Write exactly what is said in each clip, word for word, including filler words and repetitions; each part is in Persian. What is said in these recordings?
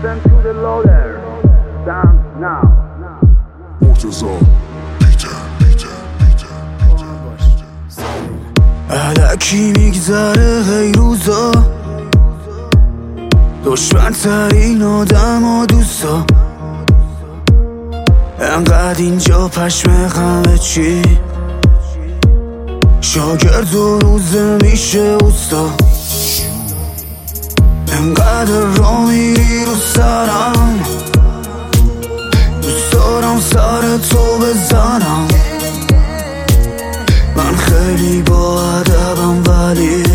Listen to the loader. Dance now. مرتضی پیتر پیتر پیتر الکی میگذره هی روزا، دشمن ترین آدم و دوستا، انقدر اینجا پشمقمه چی شاگرد و روزه میشه اوستا، انقدر را میری رو سرم، دوست دارم سر تو بزنم. من خیلی با ادبم ولی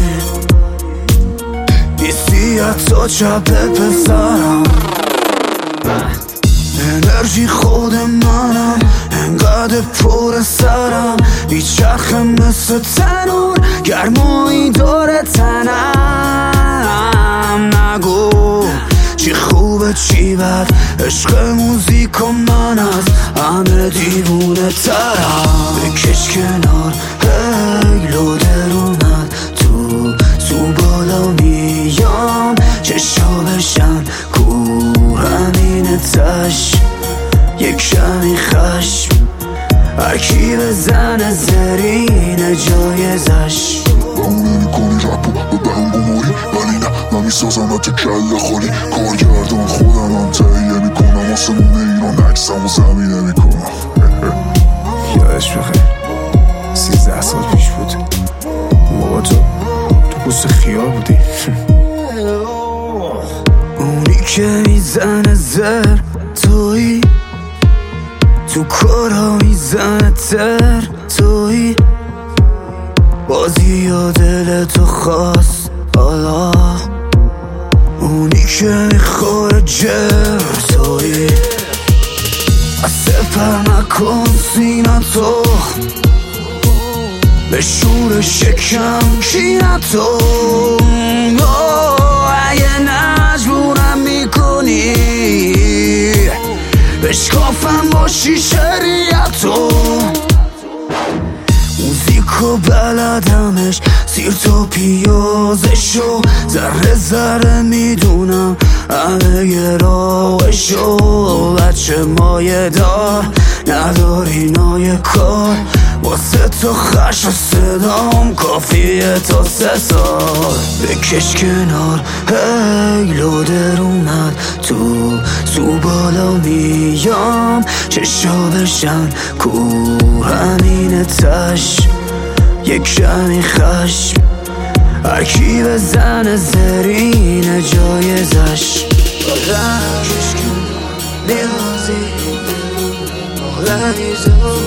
نیستی حتی چپ پسرم. انرژی خود منم، انقدر پر سرم، بیچرخه مثل تنور، گرمایی داره تنم. نگو چی خوبه چی بد، عشق موزیک و من از همه دیوونه ترم. بکش کنار هی لودر اومد تو تو بالا میام، چشا بشن کور همین تش، یک کمی خشم هرکی بزنه زرین جایزش. بمونه میکنی رپو به بنگو موری، ولی نه من میسازم حتی کل خالی. کارگردان خودم هم تهیه میکنم، آسمون ایران عکسم و زمینه میکنم. یادش بخیر سیزده سال پیش بود، موقع تو تو پوست خیار بودی. اونی که میزنه زر توی، تو کارا میزنه تر توی، بازی یا دل تو خواست حالا، اونی که میخوره جر توی. از سپر نکن سینه تو، به شور شکم کینه تو. اگه مجبورم میکنی بشکافم با شیشه ریتو، موزیکو بلدمش سیر تا پیازشو، ذره ذره میدونم همه گراوشو. بچه مایه دار نداری نای کار، واسه تو خش و صدام کافیه تا سه سال. بکش کنار هی لودر اومد تو تو بالا میام، چشا بشن کور همین تش، یک کمی خشم هرکی بزنه زرین جایزش. بکش کنار نیازی آدمیزو